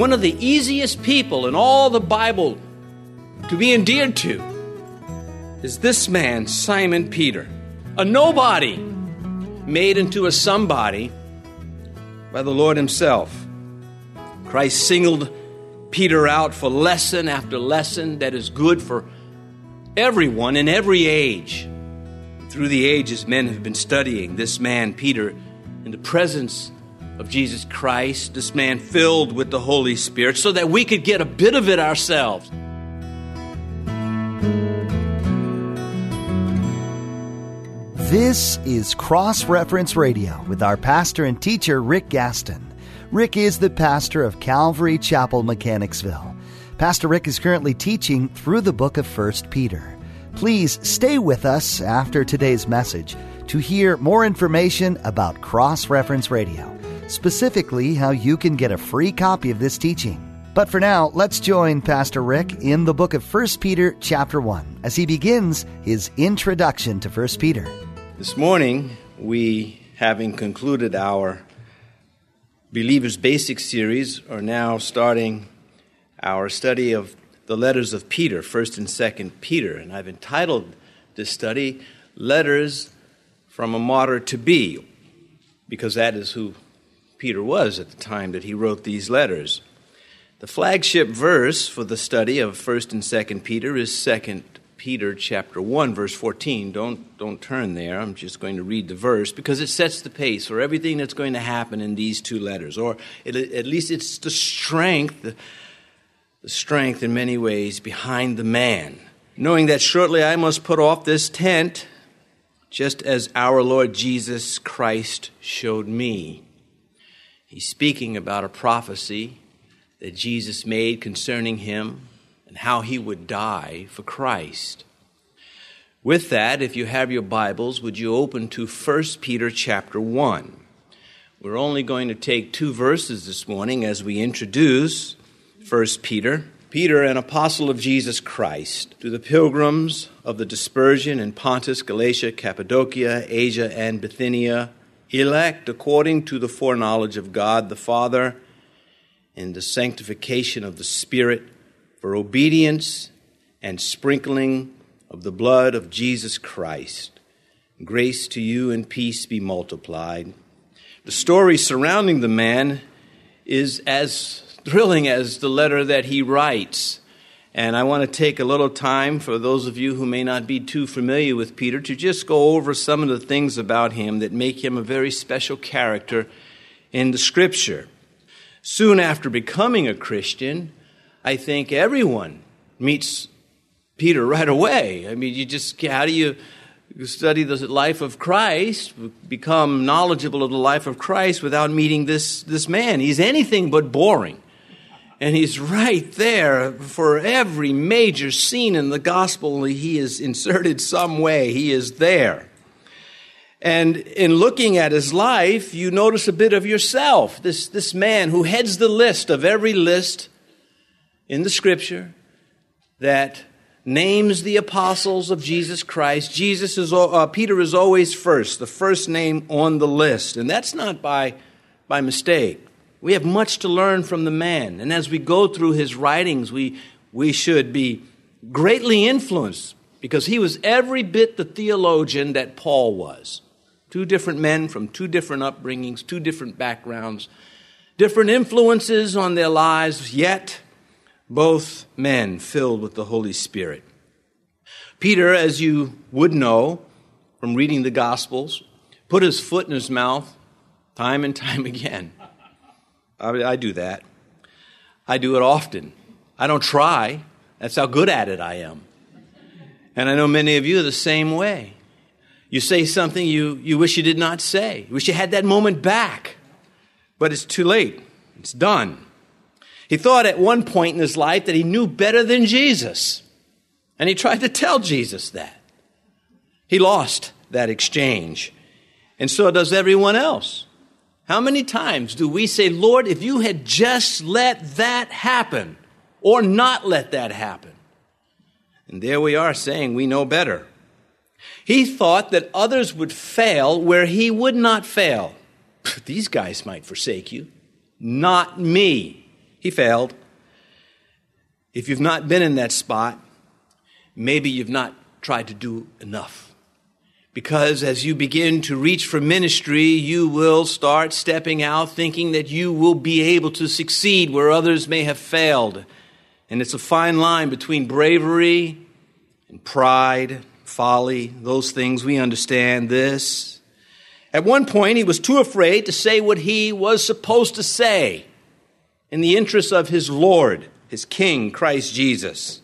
one of the easiest people in all the Bible to be endeared to is this man, Simon Peter, a nobody made into a somebody by the Lord himself. Christ singled Peter out for lesson after lesson that is good for everyone in every age. Through the ages, men have been studying this man, Peter, in the presence of Jesus Christ, this man filled with the Holy Spirit, so that we could get a bit of it ourselves. This is Cross Reference Radio with our pastor and teacher, Rick Gaston. Rick is the pastor of Calvary Chapel, Mechanicsville. Pastor Rick is currently teaching through the book of 1 Peter. Please stay with us after today's message to hear more information about Cross Reference Radio, specifically how you can get a free copy of this teaching. But for now, let's join Pastor Rick in the book of 1 Peter chapter 1 as he begins his introduction to 1 Peter. This morning, we, having concluded our Believer's Basic series, are now starting our study of the letters of Peter, 1st and 2nd Peter. And I've entitled this study, Letters from a Martyr to Be, because that is who Peter was at the time that he wrote these letters. The flagship verse for the study of 1st and 2nd Peter is 2nd Peter chapter 1, verse 14. Don't turn there. I'm just going to read the verse because it sets the pace for everything that's going to happen in these two letters. Or at least it's the strength in many ways behind the man. Knowing that shortly I must put off this tent, just as our Lord Jesus Christ showed me. He's speaking about a prophecy that Jesus made concerning him and how he would die for Christ. With that, if you have your Bibles, would you open to 1 Peter chapter 1? We're only going to take 2 verses this morning as we introduce 1 Peter. Peter, an apostle of Jesus Christ, to the pilgrims of the dispersion in Pontus, Galatia, Cappadocia, Asia, and Bithynia, elect according to the foreknowledge of God the Father in the sanctification of the Spirit, for obedience and sprinkling of the blood of Jesus Christ. Grace to you and peace be multiplied. The story surrounding the man is as thrilling as the letter that he writes. And I want to take a little time for those of you who may not be too familiar with Peter to just go over some of the things about him that make him a very special character in the Scripture. Soon after becoming a Christian, I think everyone meets Peter right away. I mean, how do you study the life of Christ, become knowledgeable of the life of Christ without meeting this man? He's anything but boring. And he's right there for every major scene in the gospel. He is inserted some way. He is there. And in looking at his life, you notice a bit of yourself. This man who heads the list of every list in the Scripture that names the apostles of Jesus Christ. Peter is always first, the first name on the list. And that's not by mistake. We have much to learn from the man. And as we go through his writings, we should be greatly influenced because he was every bit the theologian that Paul was. 2 different men from 2 different upbringings, 2 different backgrounds, different influences on their lives, yet both men filled with the Holy Spirit. Peter, as you would know from reading the Gospels, put his foot in his mouth time and time again. I do that. I do it often. I don't try. That's how good at it I am. And I know many of you are the same way. You say something you wish you did not say. You wish you had that moment back. But it's too late. It's done. He thought at one point in his life that he knew better than Jesus. And he tried to tell Jesus that. He lost that exchange. And so does everyone else. How many times do we say, Lord, if you had just let that happen or not let that happen? And there we are saying we know better. He thought that others would fail where he would not fail. These guys might forsake you. Not me. He failed. If you've not been in that spot, maybe you've not tried to do enough. Because as you begin to reach for ministry, you will start stepping out thinking that you will be able to succeed where others may have failed. And it's a fine line between bravery and pride, folly, those things. We understand this. At one point, he was too afraid to say what he was supposed to say in the interest of his Lord, his King, Christ Jesus.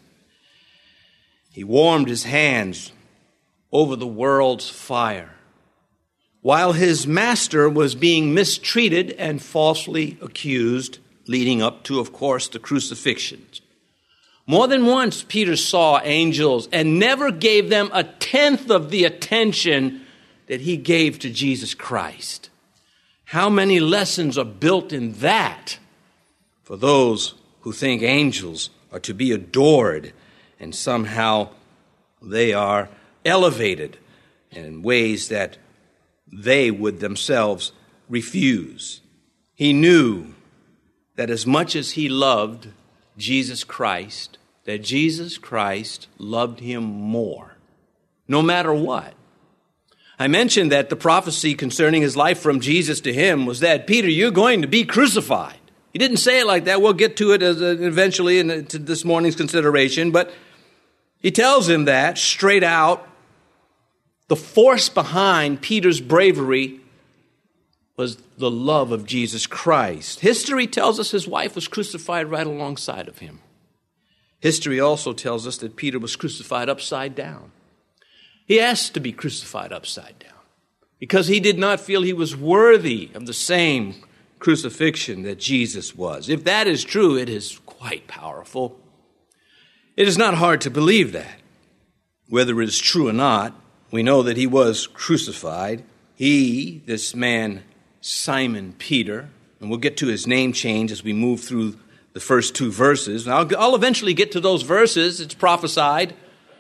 He warmed his hands over the world's fire while his master was being mistreated and falsely accused, leading up to, of course, the crucifixion. More than once, Peter saw angels and never gave them a tenth of the attention that he gave to Jesus Christ. How many lessons are built in that for those who think angels are to be adored and somehow they are elevated in ways that they would themselves refuse. He knew that as much as he loved Jesus Christ, that Jesus Christ loved him more, no matter what. I mentioned that the prophecy concerning his life from Jesus to him was that, Peter, you're going to be crucified. He didn't say it like that. We'll get to it eventually in this morning's consideration, but he tells him that straight out. The force behind Peter's bravery was the love of Jesus Christ. History tells us his wife was crucified right alongside of him. History also tells us that Peter was crucified upside down. He asked to be crucified upside down because he did not feel he was worthy of the same crucifixion that Jesus was. If that is true, it is quite powerful. It is not hard to believe that. Whether it is true or not, we know that he was crucified. He, this man, Simon Peter, and we'll get to his name change as we move through the first two verses. Now, I'll eventually get to those verses. It's prophesied.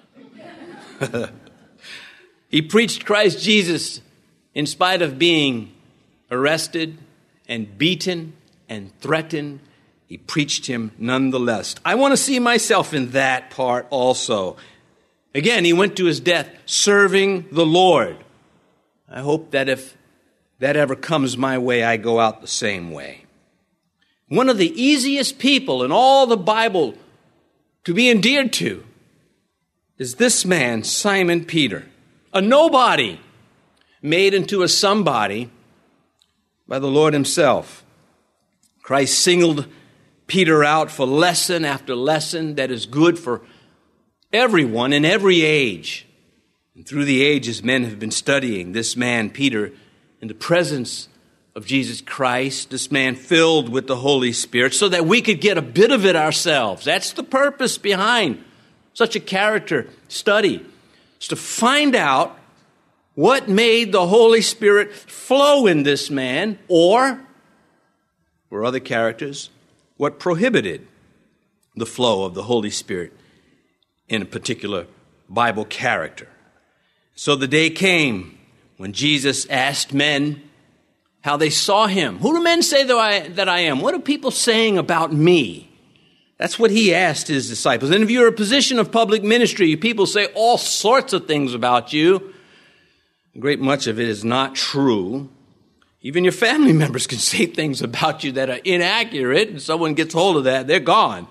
He preached Christ Jesus in spite of being arrested and beaten and threatened. He preached him nonetheless. I want to see myself in that part also. Again, he went to his death serving the Lord. I hope that if that ever comes my way, I go out the same way. One of the easiest people in all the Bible to be endeared to is this man, Simon Peter, a nobody made into a somebody by the Lord himself. Christ singled Peter out for lesson after lesson that is good for everyone in every age. And through the ages, men have been studying this man, Peter, in the presence of Jesus Christ, this man filled with the Holy Spirit, so that we could get a bit of it ourselves. That's the purpose behind such a character study. It's to find out what made the Holy Spirit flow in this man, or, for other characters, what prohibited the flow of the Holy Spirit in a particular Bible character. So the day came when Jesus asked men how they saw him. Who do men say that I am? What are people saying about me? That's what he asked his disciples. And if you're in a position of public ministry, people say all sorts of things about you. A great much of it is not true. Even your family members can say things about you that are inaccurate, and someone gets hold of that, they're gone.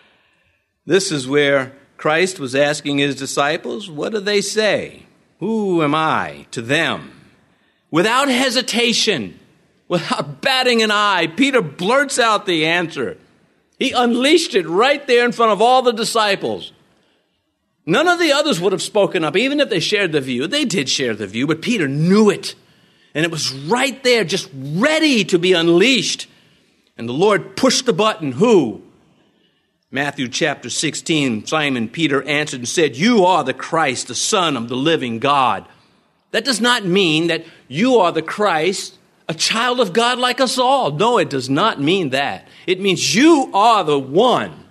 This is where Christ was asking his disciples, what do they say? Who am I to them? Without hesitation, without batting an eye, Peter blurts out the answer. He unleashed it right there in front of all the disciples. None of the others would have spoken up, even if they shared the view. They did share the view, but Peter knew it. And it was right there, just ready to be unleashed. And the Lord pushed the button. Who? Matthew chapter 16, Simon Peter answered and said, you are the Christ, the Son of the living God. That does not mean that you are the Christ, a child of God like us all. No, it does not mean that. It means you are the one.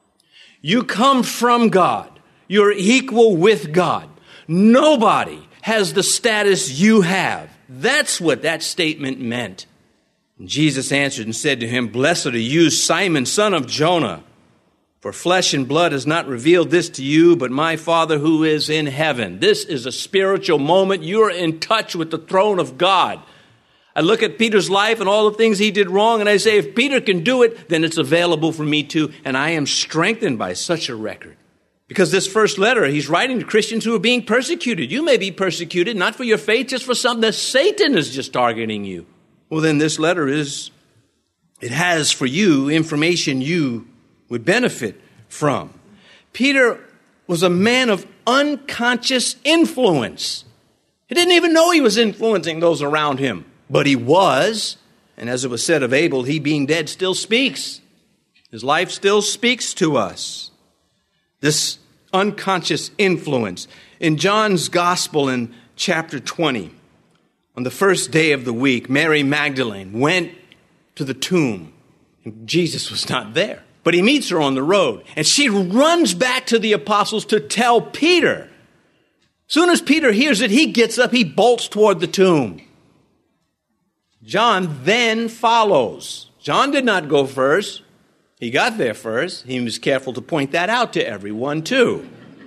You come from God. You're equal with God. Nobody has the status you have. That's what that statement meant. And Jesus answered and said to him, "Blessed are you, Simon, son of Jonah, for flesh and blood has not revealed this to you, but my Father who is in heaven." This is a spiritual moment. You're in touch with the throne of God. I look at Peter's life and all the things he did wrong, and I say, if Peter can do it, then it's available for me too. And I am strengthened by such a record. Because this first letter, he's writing to Christians who are being persecuted. You may be persecuted, not for your faith, just for something that Satan is just targeting you. Well, then this letter it has for you information you would benefit from. Peter was a man of unconscious influence. He didn't even know he was influencing those around him. But he was, and as it was said of Abel, he being dead still speaks. His life still speaks to us. This unconscious influence. In John's Gospel in chapter 20, on the first day of the week, Mary Magdalene went to the tomb. And Jesus was not there, but he meets her on the road. And she runs back to the apostles to tell Peter. As soon as Peter hears it, he gets up, he bolts toward the tomb. John then follows. John did not go first. He got there first. He was careful to point that out to everyone too.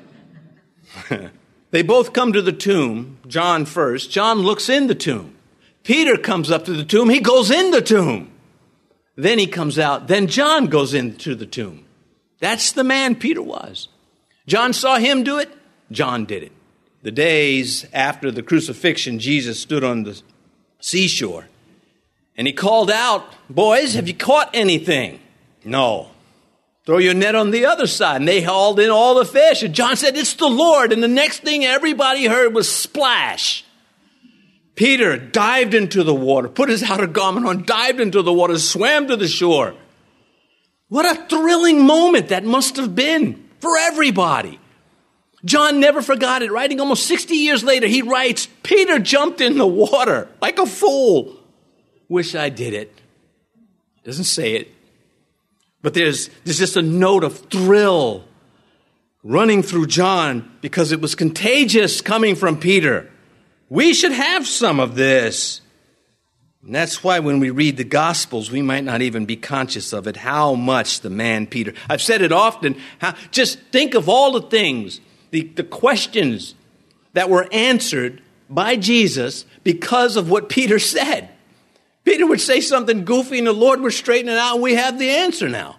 They both come to the tomb. John first. John looks in the tomb. Peter comes up to the tomb. He goes in the tomb. Then he comes out. Then John goes into the tomb. That's the man Peter was. John saw him do it. John did it. The days after the crucifixion, Jesus stood on the seashore. And he called out, "Boys, have you caught anything?" "No." "Throw your net on the other side." And they hauled in all the fish. And John said, "It's the Lord." And the next thing everybody heard was splash. Peter dived into the water, put his outer garment on, dived into the water, swam to the shore. What a thrilling moment that must have been for everybody. John never forgot it. Writing almost 60 years later, he writes, "Peter jumped in the water like a fool. Wish I did it." Doesn't say it. But there's just a note of thrill running through John because it was contagious coming from Peter. We should have some of this. And that's why when we read the Gospels, we might not even be conscious of it, how much the man Peter. I've said it often, just think of all the things, the questions that were answered by Jesus because of what Peter said. Peter would say something goofy and the Lord would straighten it out and we have the answer now.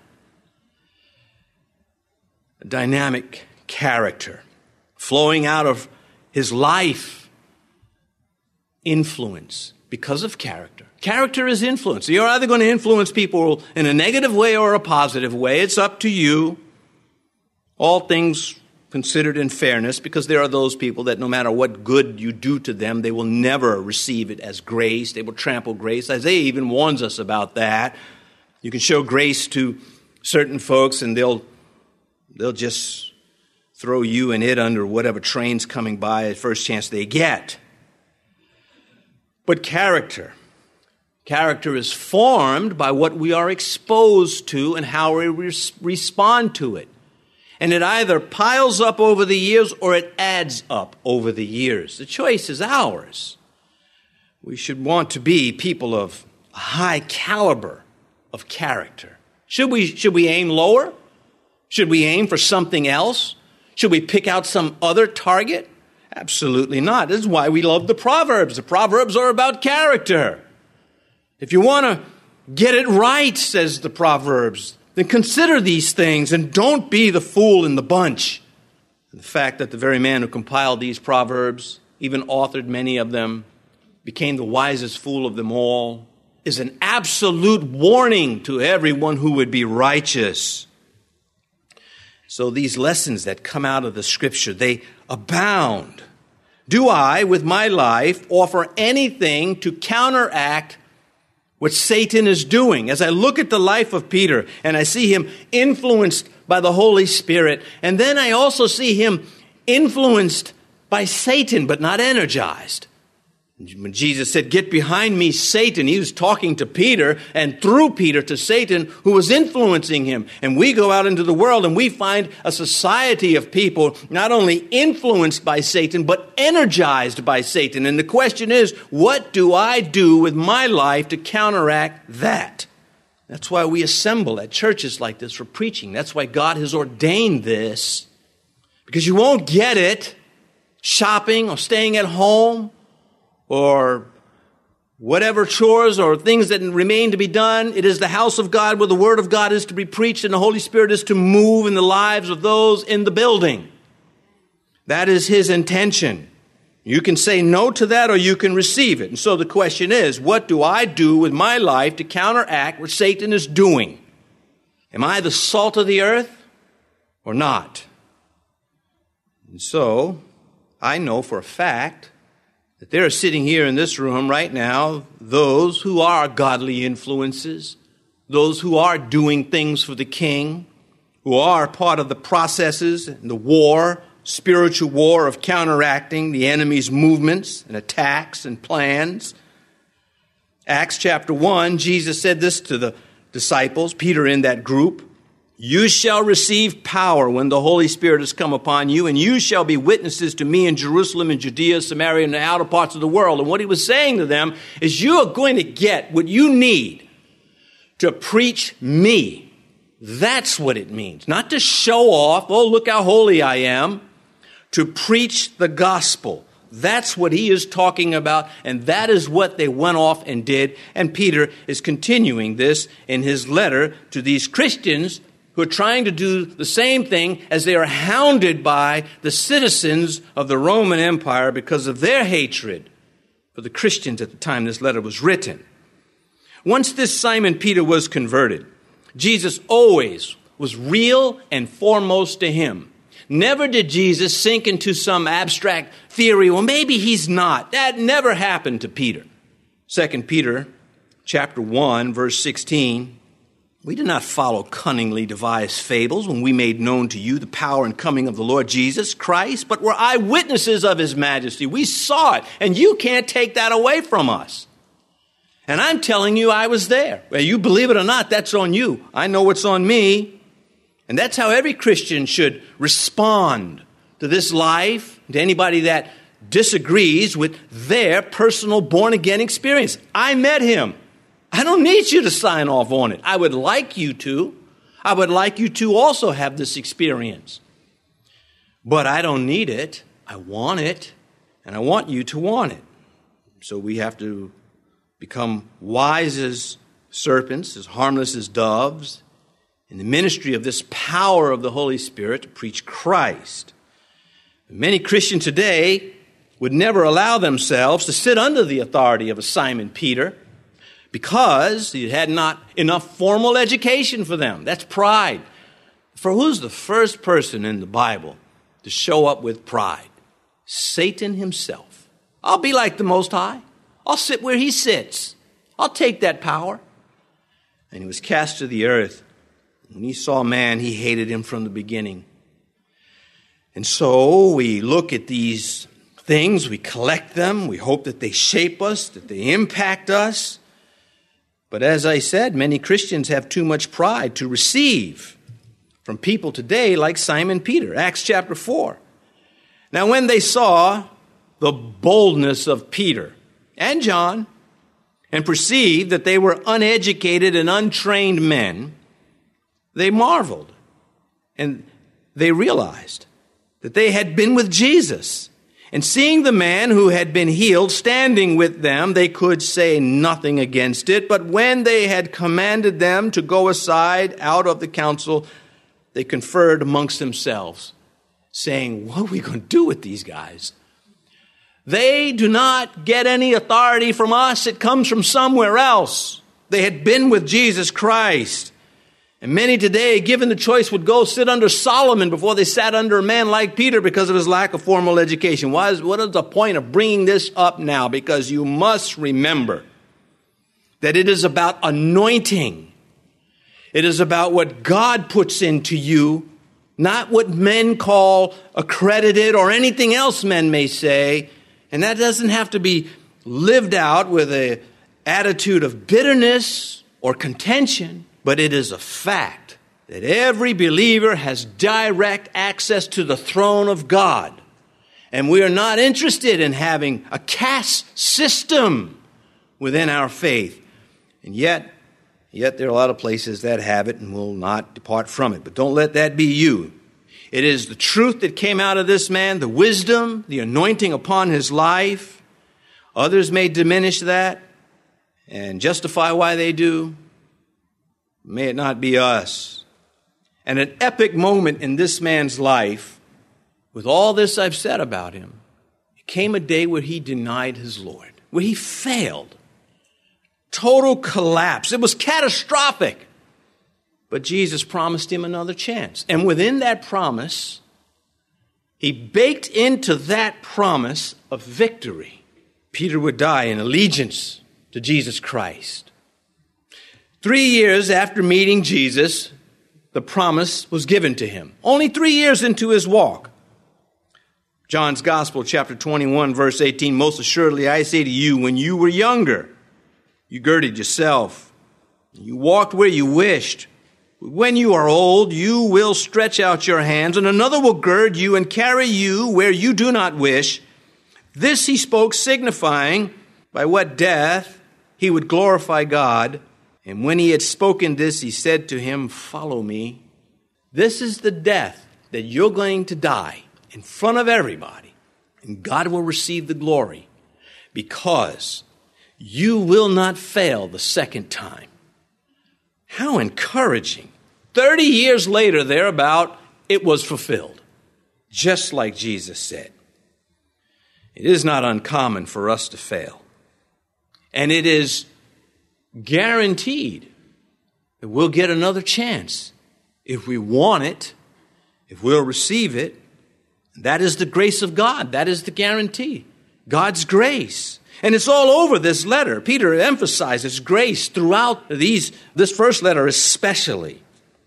A dynamic character flowing out of his life. Influence because of character. Character is influence. You're either going to influence people in a negative way or a positive way. It's up to you. All things considered in fairness, because there are those people that no matter what good you do to them, they will never receive it as grace. They will trample grace. Isaiah even warns us about that. You can show grace to certain folks and they'll just throw you and it under whatever train's coming by at first chance they get. But character is formed by what we are exposed to and how we respond to it. And it either piles up over the years or it adds up over the years. The choice is ours. We should want to be people of a high caliber of character. Should we aim lower? Should we aim for something else? Should we pick out some other target? Absolutely not. This is why we love the Proverbs. The Proverbs are about character. If you want to get it right, says the Proverbs, then consider these things and don't be the fool in the bunch. And the fact that the very man who compiled these Proverbs, even authored many of them, became the wisest fool of them all, is an absolute warning to everyone who would be righteous. So these lessons that come out of the Scripture, they abound. Do I, with my life, offer anything to counteract what Satan is doing? As I look at the life of Peter and I see him influenced by the Holy Spirit, and then I also see him influenced by Satan but not energized. When Jesus said, "Get behind me, Satan," he was talking to Peter and through Peter to Satan who was influencing him. And we go out into the world and we find a society of people not only influenced by Satan, but energized by Satan. And the question is, what do I do with my life to counteract that? That's why we assemble at churches like this for preaching. That's why God has ordained this. Because you won't get it shopping or staying at home or whatever chores or things that remain to be done. It is the house of God where the Word of God is to be preached and the Holy Spirit is to move in the lives of those in the building. That is His intention. You can say no to that or you can receive it. And so the question is, what do I do with my life to counteract what Satan is doing? Am I the salt of the earth or not? And so I know for a fact that there are sitting here in this room right now those who are godly influences, those who are doing things for the King, who are part of the processes and the war, spiritual war of counteracting the enemy's movements and attacks and plans. Acts chapter 1, Jesus said this to the disciples, Peter in that group, "You shall receive power when the Holy Spirit has come upon you, and you shall be witnesses to me in Jerusalem and Judea, Samaria, and the outer parts of the world." And what he was saying to them is, you are going to get what you need to preach me. That's what it means. Not to show off, oh, look how holy I am. To preach the gospel. That's what he is talking about, and that is what they went off and did. And Peter is continuing this in his letter to these Christians who are trying to do the same thing as they are hounded by the citizens of the Roman Empire because of their hatred for the Christians at the time this letter was written. Once this Simon Peter was converted, Jesus always was real and foremost to him. Never did Jesus sink into some abstract theory, well, maybe he's not. That never happened to Peter. 2 Peter chapter 1, verse 16, "We did not follow cunningly devised fables when we made known to you the power and coming of the Lord Jesus Christ, but were eyewitnesses of his majesty." We saw it, and you can't take that away from us. And I'm telling you, I was there. Well, you believe it or not, that's on you. I know what's on me. And that's how every Christian should respond to this life, to anybody that disagrees with their personal born-again experience. I met him. I don't need you to sign off on it. I would like you to. I would like you to also have this experience. But I don't need it. I want it, and I want you to want it. So we have to become wise as serpents, as harmless as doves, in the ministry of this power of the Holy Spirit to preach Christ. Many Christians today would never allow themselves to sit under the authority of a Simon Peter because he had not enough formal education for them. That's pride. For who's the first person in the Bible to show up with pride? Satan himself. I'll be like the Most High. I'll sit where he sits. I'll take that power. And he was cast to the earth. When he saw man, he hated him from the beginning. And so we look at these things, we collect them, we hope that they shape us, that they impact us. But as I said, many Christians have too much pride to receive from people today like Simon Peter. Acts chapter 4. Now when they saw the boldness of Peter and John and perceived that they were uneducated and untrained men, they marveled, and they realized that they had been with Jesus. And seeing the man who had been healed standing with them, they could say nothing against it. But when they had commanded them to go aside out of the council, they conferred amongst themselves, saying, what are we going to do with these guys? They do not get any authority from us. It comes from somewhere else. They had been with Jesus Christ. And many today, given the choice, would go sit under Solomon before they sat under a man like Peter because of his lack of formal education. What is the point of bringing this up now? Because you must remember that it is about anointing. It is about what God puts into you, not what men call accredited or anything else men may say. And that doesn't have to be lived out with an attitude of bitterness or contention, but it is a fact that every believer has direct access to the throne of God. And we are not interested in having a caste system within our faith. And yet there are a lot of places that have it and will not depart from it. But don't let that be you. It is the truth that came out of this man, the wisdom, the anointing upon his life. Others may diminish that and justify why they do. May it not be us. And an epic moment in this man's life, with all this I've said about him, it came a day where he denied his Lord, where he failed. Total collapse. It was catastrophic. But Jesus promised him another chance. And within that promise, he baked into that promise a victory. Peter would die in allegiance to Jesus Christ. 3 years after meeting Jesus, the promise was given to him. Only 3 years into his walk. John's Gospel, chapter 21, verse 18, most assuredly I say to you, when you were younger, you girded yourself, you walked where you wished. When you are old, you will stretch out your hands, and another will gird you and carry you where you do not wish. This he spoke, signifying by what death he would glorify God. And when he had spoken this, he said to him, follow me. This is the death that you're going to die in front of everybody, and God will receive the glory because you will not fail the second time. How encouraging. 30 years later, thereabout, it was fulfilled, just like Jesus said. It is not uncommon for us to fail. And it is guaranteed that we'll get another chance if we want it, if we'll receive it. That is the grace of God. That is the guarantee. God's grace. And it's all over this letter. Peter emphasizes grace throughout this first letter especially.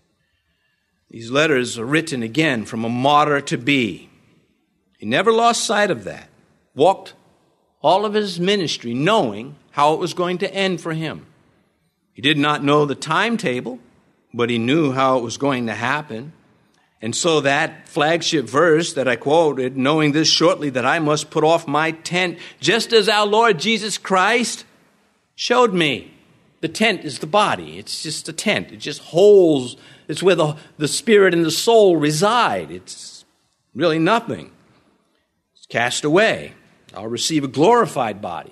These letters are written again from a martyr to be. He never lost sight of that. Walked all of his ministry knowing how it was going to end for him. He did not know the timetable, but he knew how it was going to happen. And so that flagship verse that I quoted, knowing this shortly that I must put off my tent, just as our Lord Jesus Christ showed me. The tent is the body. It's just a tent. It just holds, it's where the spirit and the soul reside. It's really nothing. It's cast away. I'll receive a glorified body.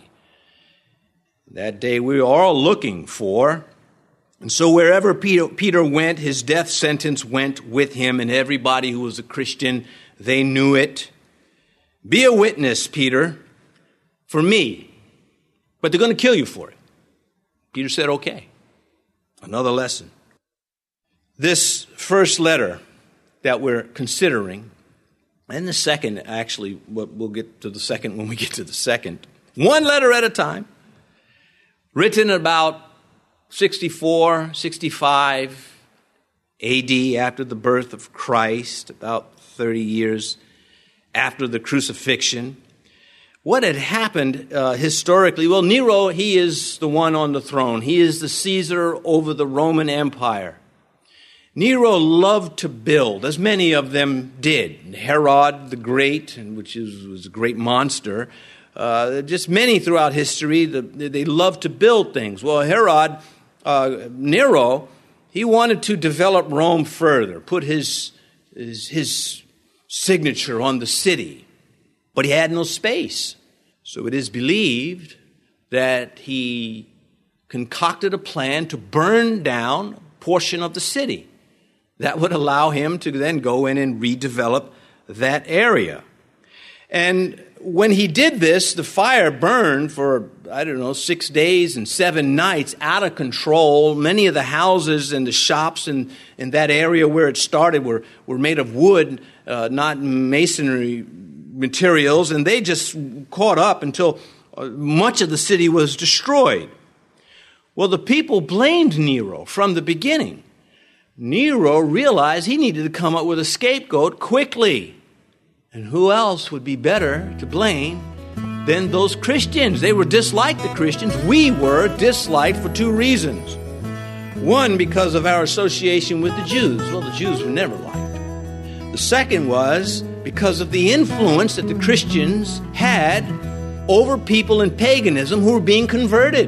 That day we are all looking for. And so wherever Peter went, his death sentence went with him, and everybody who was a Christian, they knew it. Be a witness, Peter, for me, but they're going to kill you for it. Peter said, okay. Another lesson. This first letter that we're considering, and the second, actually, we'll get to the second when we get to the second. One letter at a time, written about 64, 65 AD after the birth of Christ, about 30 years after the crucifixion. What had happened historically? Well, Nero, he is the one on the throne. He is the Caesar over the Roman Empire. Nero loved to build, as many of them did. Herod the Great, which was a great monster, just many throughout history, they loved to build things. Well, Nero, he wanted to develop Rome further, put his signature on the city, but he had no space. So it is believed that he concocted a plan to burn down a portion of the city. That would allow him to then go in and redevelop that area. And when he did this, the fire burned for, 6 days and 7 nights, out of control. Many of the houses and the shops in that area where it started were made of wood, not masonry materials, and they just caught up until much of the city was destroyed. Well, the people blamed Nero from the beginning. Nero realized he needed to come up with a scapegoat quickly. And who else would be better to blame than those Christians. They were disliked, the Christians. We were disliked for two reasons. One, because of our association with the Jews. Well, the Jews were never liked. The second was because of the influence that the Christians had over people in paganism who were being converted.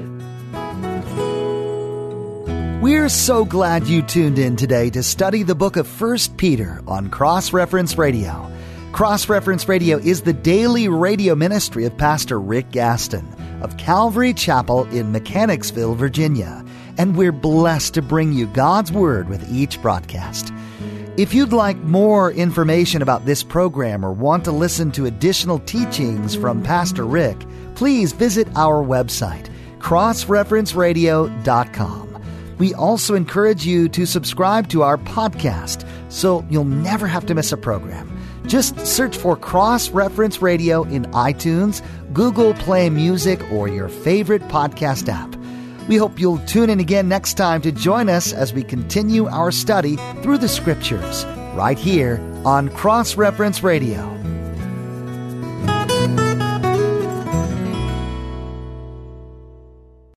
We're so glad you tuned in today to study the book of 1 Peter on Cross Reference Radio. Cross Reference Radio is the daily radio ministry of Pastor Rick Gaston of Calvary Chapel in Mechanicsville, Virginia. And we're blessed to bring you God's Word with each broadcast. If you'd like more information about this program or want to listen to additional teachings from Pastor Rick, please visit our website, crossreferenceradio.com. We also encourage you to subscribe to our podcast so you'll never have to miss a program. Just search for Cross Reference Radio in iTunes, Google Play Music, or your favorite podcast app. We hope you'll tune in again next time to join us as we continue our study through the Scriptures, right here on Cross Reference Radio.